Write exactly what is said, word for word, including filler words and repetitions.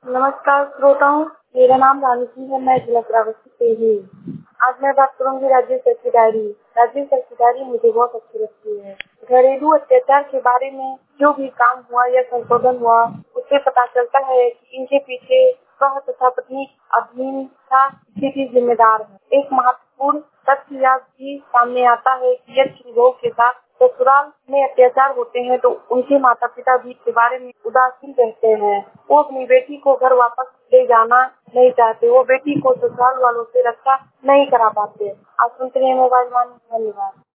नमस्कार श्रोताओं, मेरा नाम रानी सिंह है। मैं जिला श्रावस्ती से हूँ। आज मैं बात करूंगी राजीव सर की डायरी। राजीव सर की डायरी मुझे बहुत अच्छी लगती है। घरेलू अत्याचार के बारे में जो भी काम हुआ या संशोधन हुआ, उससे पता चलता है कि इनके पीछे वह तथा पत्नी अभिनेता भी जिम्मेदार है। एक महत्वपूर्ण तथ्य यह भी सामने आता है कि यदि बहू के साथ ससुराल में अत्याचार होते हैं तो उनके माता पिता भी इसके बारे में उदासीन रहते हैं। वो अपनी बेटी को घर वापस ले जाना नहीं चाहते। वो बेटी को ससुराल वालों से रक्षा नहीं करा पाते। आप सुनते रहिए मोबाइल वन। धन्यवाद।